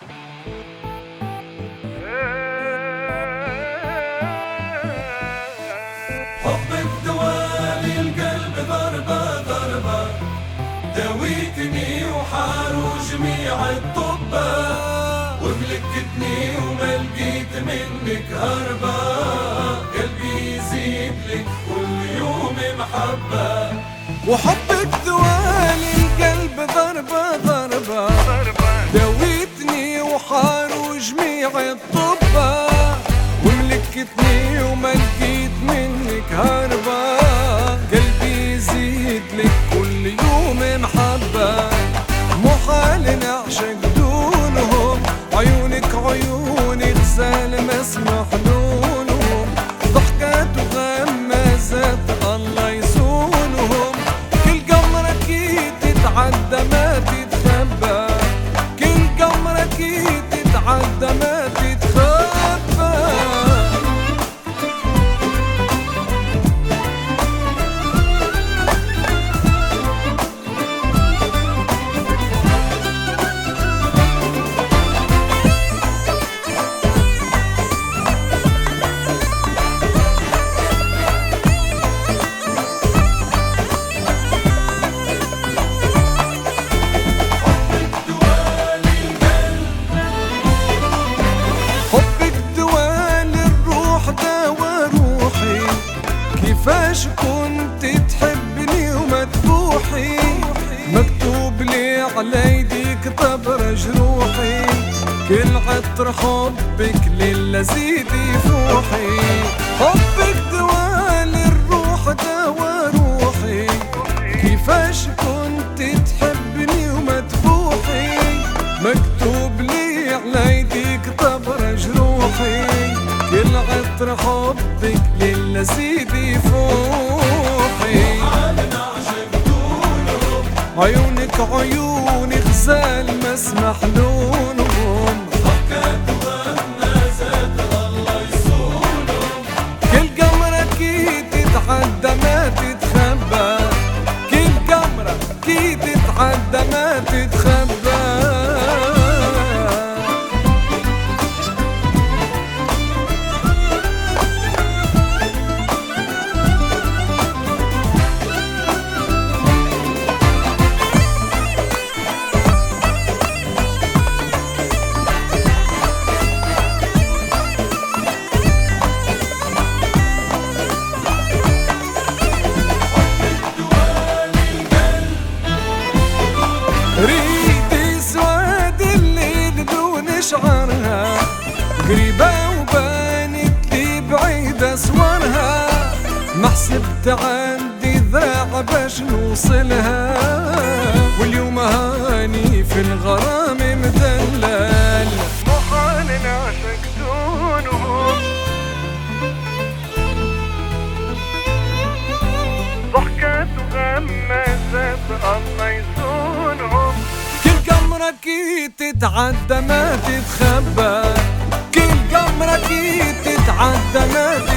حبك دوالي القلب ضربة ضربة، داويتني وحاروا جميع الطبة، وملكتني وما لقيت منك هربة، قلبي يزيد لك كل يوم محبة. وحبك دوالي القلب ضربة ضربة، داويتني وحاروا جميع الطبة، وملكتني وما لقيت منك هربة، قلبي يزيد لك كل يوم محبة. محال نعشق دونهم، عيونك عيوني غزال مسمح لونهم، ضحكات وغمازات الله يصونهم، كل قمرة اكيد تتعدى ما تتخبى، كل قمرة اكيد تتعدى ما تتخبى. كيفاش كنت تحبني ومدفوحي، مكتوب لي على يديك طبر جروحي، كل عطر حبك لله زيد يفوحي، حبك دوالي الروح دوا روحي، كيفاش كنت تحبني ومدفوحي، مكتوب لي على يديك طبر جروحي، كل عطر حبك لله زيد يفوحي. عيونك عيوني غزال مسمح لونهم، ضحكات وغمازات الله يصونهم، كل قمرة اكيد تتعدى ما تتخبى، كل قمرة اكيد تتعدى ما تتخبى. ريدي سواد الليل دون شعرها، قريبة وبانت لي بعيدة صورها، ما حسبت عندي ذراع باش نوصلها، واليوم هاني في الغرام مدلل. محال نعشق دونهم، ضحكات وغمازات الله يصونهم، كل قمرة اكيد تتعدى ما تتخبى، كل قمرة اكيد تتعدى ما تتخبى.